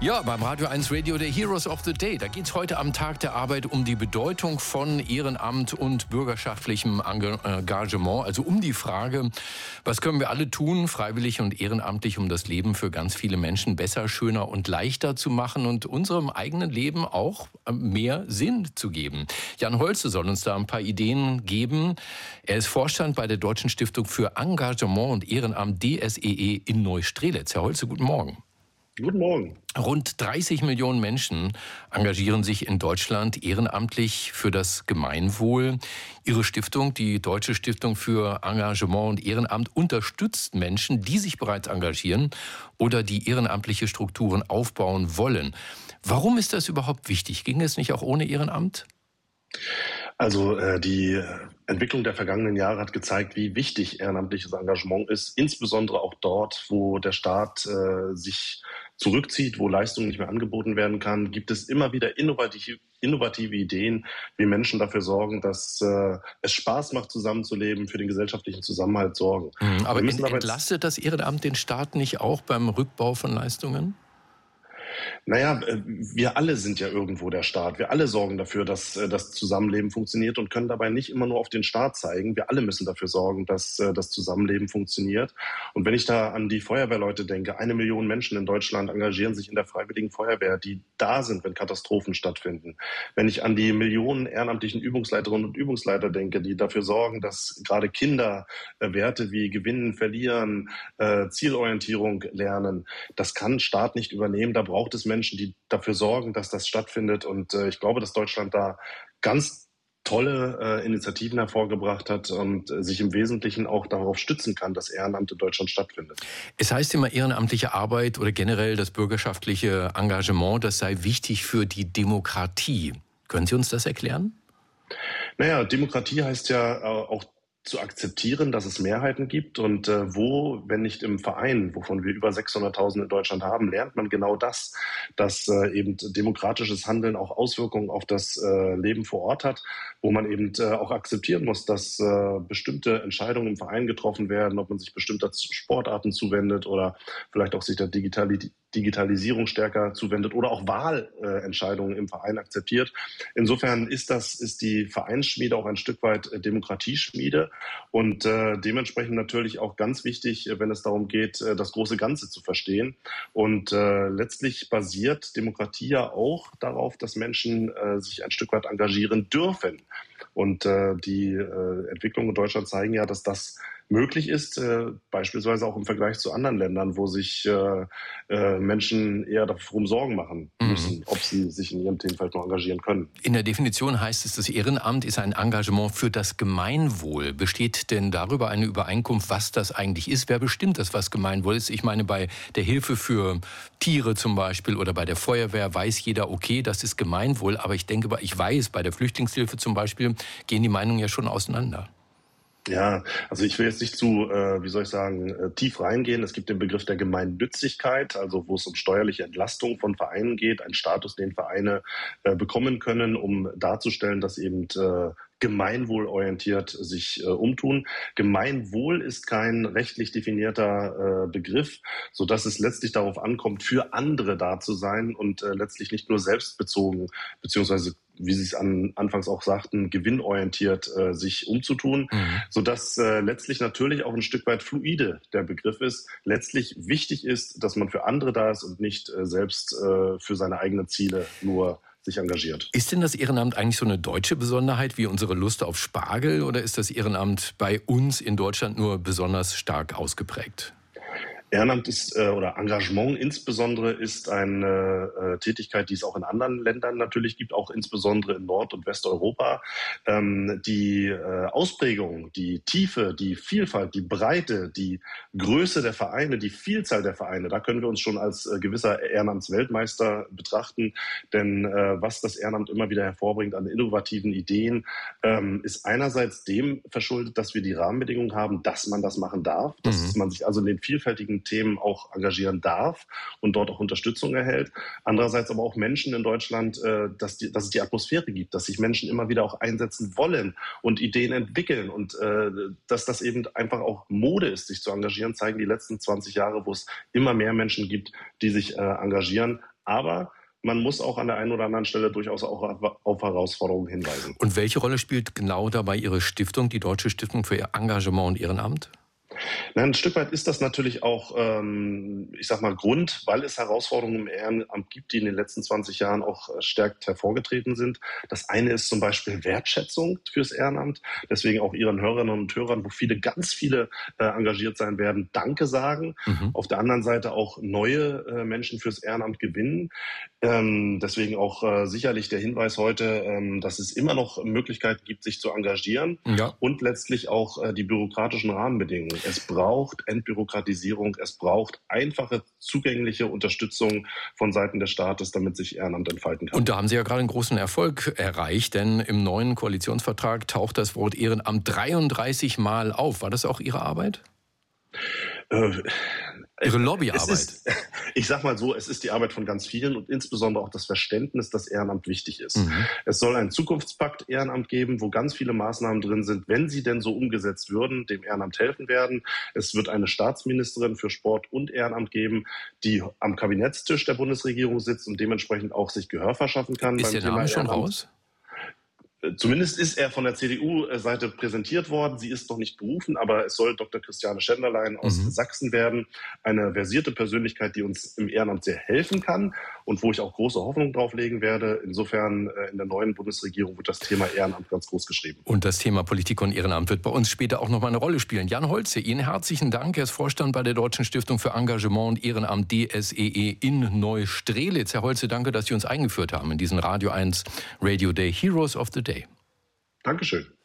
Ja, beim Radio 1 Radio der Heroes of the Day. Da geht es heute am Tag der Arbeit um die Bedeutung von Ehrenamt und bürgerschaftlichem Engagement. Also um die Frage, was können wir alle tun, freiwillig und ehrenamtlich, um das Leben für ganz viele Menschen besser, schöner und leichter zu machen und unserem eigenen Leben auch mehr Sinn zu geben. Jan Holze soll uns da ein paar Ideen geben. Er ist Vorstand bei der Deutschen Stiftung für Engagement und Ehrenamt DSEE in Neustrelitz. Herr Holze, guten Morgen. Guten Morgen. Rund 30 Millionen Menschen engagieren sich in Deutschland ehrenamtlich für das Gemeinwohl. Ihre Stiftung, die Deutsche Stiftung für Engagement und Ehrenamt, unterstützt Menschen, die sich bereits engagieren oder die ehrenamtliche Strukturen aufbauen wollen. Warum ist das überhaupt wichtig? Ging es nicht auch ohne Ehrenamt? Also die Entwicklung der vergangenen Jahre hat gezeigt, wie wichtig ehrenamtliches Engagement ist, insbesondere auch dort, wo der Staat sich zurückzieht, wo Leistungen nicht mehr angeboten werden kann, gibt es immer wieder innovative Ideen, wie Menschen dafür sorgen, dass es Spaß macht, zusammenzuleben, für den gesellschaftlichen Zusammenhalt sorgen. Aber entlastet das Ehrenamt den Staat nicht auch beim Rückbau von Leistungen? Naja, wir alle sind ja irgendwo der Staat. Wir alle sorgen dafür, dass das Zusammenleben funktioniert und können dabei nicht immer nur auf den Staat zeigen. Wir alle müssen dafür sorgen, dass das Zusammenleben funktioniert. Und wenn ich da an die Feuerwehrleute denke, 1 Million Menschen in Deutschland engagieren sich in der Freiwilligen Feuerwehr, die da sind, wenn Katastrophen stattfinden. Wenn ich an die Millionen ehrenamtlichen Übungsleiterinnen und Übungsleiter denke, die dafür sorgen, dass gerade Kinder Werte wie Gewinnen, Verlieren, Zielorientierung lernen, das kann Staat nicht übernehmen. Da braucht es Menschen, die dafür sorgen, dass das stattfindet. Und ich glaube, dass Deutschland da ganz tolle Initiativen hervorgebracht hat und sich im Wesentlichen auch darauf stützen kann, dass Ehrenamt in Deutschland stattfindet. Es heißt immer, ehrenamtliche Arbeit oder generell das bürgerschaftliche Engagement, das sei wichtig für die Demokratie. Können Sie uns das erklären? Naja, Demokratie heißt ja auch zu akzeptieren, dass es Mehrheiten gibt und wo, wenn nicht im Verein, wovon wir über 600.000 in Deutschland haben, lernt man genau das, dass eben demokratisches Handeln auch Auswirkungen auf das Leben vor Ort hat, wo man eben auch akzeptieren muss, dass bestimmte Entscheidungen im Verein getroffen werden, ob man sich bestimmter Sportarten zuwendet oder vielleicht auch sich der Digitalisierung stärker zuwendet oder auch Wahlentscheidungen im Verein akzeptiert. Insofern ist die Vereinsschmiede auch ein Stück weit Demokratieschmiede und dementsprechend natürlich auch ganz wichtig, wenn es darum geht, das große Ganze zu verstehen. Und letztlich basiert Demokratie ja auch darauf, dass Menschen sich ein Stück weit engagieren dürfen. Und die Entwicklungen in Deutschland zeigen ja, dass das möglich ist, beispielsweise auch im Vergleich zu anderen Ländern, wo sich Menschen eher darum Sorgen machen müssen, ob sie sich in ihrem Themenfeld noch engagieren können. In der Definition heißt es, das Ehrenamt ist ein Engagement für das Gemeinwohl. Besteht denn darüber eine Übereinkunft, was das eigentlich ist? Wer bestimmt das, was Gemeinwohl ist? Ich meine, bei der Hilfe für Tiere zum Beispiel oder bei der Feuerwehr weiß jeder, okay, das ist Gemeinwohl. Aber ich weiß, bei der Flüchtlingshilfe zum Beispiel gehen die Meinungen ja schon auseinander. Ja, also ich will jetzt nicht zu, tief reingehen. Es gibt den Begriff der Gemeinnützigkeit, also wo es um steuerliche Entlastung von Vereinen geht, ein Status, den Vereine bekommen können, um darzustellen, dass eben gemeinwohlorientiert sich umtun. Gemeinwohl ist kein rechtlich definierter Begriff, sodass es letztlich darauf ankommt, für andere da zu sein und letztlich nicht nur selbstbezogen, beziehungsweise wie Sie es anfangs auch sagten, gewinnorientiert sich umzutun, sodass letztlich natürlich auch ein Stück weit fluide der Begriff ist. Letztlich wichtig ist, dass man für andere da ist und nicht selbst für seine eigenen Ziele nur sich engagiert. Ist denn das Ehrenamt eigentlich so eine deutsche Besonderheit wie unsere Lust auf Spargel oder ist das Ehrenamt bei uns in Deutschland nur besonders stark ausgeprägt? Ehrenamt ist oder Engagement insbesondere ist eine Tätigkeit, die es auch in anderen Ländern natürlich gibt, auch insbesondere in Nord- und Westeuropa. Die Ausprägung, die Tiefe, die Vielfalt, die Breite, die Größe der Vereine, die Vielzahl der Vereine, da können wir uns schon als gewisser Ehrenamtsweltmeister betrachten. Denn was das Ehrenamt immer wieder hervorbringt an innovativen Ideen, ist einerseits dem verschuldet, dass wir die Rahmenbedingungen haben, dass man das machen darf, dass man sich also in den vielfältigen Themen auch engagieren darf und dort auch Unterstützung erhält. Andererseits aber auch Menschen in Deutschland, dass es die Atmosphäre gibt, dass sich Menschen immer wieder auch einsetzen wollen und Ideen entwickeln und dass das eben einfach auch Mode ist, sich zu engagieren, zeigen die letzten 20 Jahre, wo es immer mehr Menschen gibt, die sich engagieren. Aber man muss auch an der einen oder anderen Stelle durchaus auch auf Herausforderungen hinweisen. Und welche Rolle spielt genau dabei Ihre Stiftung, die Deutsche Stiftung für Ihr Engagement und Ehrenamt? Nein, ein Stück weit ist das natürlich auch, ich sag mal, Grund, weil es Herausforderungen im Ehrenamt gibt, die in den letzten 20 Jahren auch stärkt hervorgetreten sind. Das eine ist zum Beispiel Wertschätzung fürs Ehrenamt. Deswegen auch Ihren Hörerinnen und Hörern, wo ganz viele engagiert sein werden, Danke sagen. Auf der anderen Seite auch neue Menschen fürs Ehrenamt gewinnen. Deswegen auch sicherlich der Hinweis heute, dass es immer noch Möglichkeiten gibt, sich zu engagieren, und letztlich auch die bürokratischen Rahmenbedingungen. Es braucht Entbürokratisierung, es braucht einfache, zugängliche Unterstützung von Seiten des Staates, damit sich Ehrenamt entfalten kann. Und da haben Sie ja gerade einen großen Erfolg erreicht, denn im neuen Koalitionsvertrag taucht das Wort Ehrenamt 33 Mal auf. War das auch Ihre Arbeit? Ihre Lobbyarbeit? Ich sag mal so, es ist die Arbeit von ganz vielen und insbesondere auch das Verständnis, dass Ehrenamt wichtig ist. Es soll einen Zukunftspakt Ehrenamt geben, wo ganz viele Maßnahmen drin sind, wenn sie denn so umgesetzt würden, dem Ehrenamt helfen werden. Es wird eine Staatsministerin für Sport und Ehrenamt geben, die am Kabinettstisch der Bundesregierung sitzt und dementsprechend auch sich Gehör verschaffen kann. Ist der Name schon raus? Zumindest ist er von der CDU-Seite präsentiert worden. Sie ist noch nicht berufen, aber es soll Dr. Christiane Schenderlein aus Sachsen werden. Eine versierte Persönlichkeit, die uns im Ehrenamt sehr helfen kann und wo ich auch große Hoffnung drauf legen werde. Insofern in der neuen Bundesregierung wird das Thema Ehrenamt ganz groß geschrieben. Und das Thema Politik und Ehrenamt wird bei uns später auch noch mal eine Rolle spielen. Jan Holze, Ihnen herzlichen Dank. Er ist Vorstand bei der Deutschen Stiftung für Engagement und Ehrenamt DSEE in Neustrelitz. Herr Holze, danke, dass Sie uns eingeführt haben in diesen Radio 1 Radio Day Heroes of the Day. Dankeschön.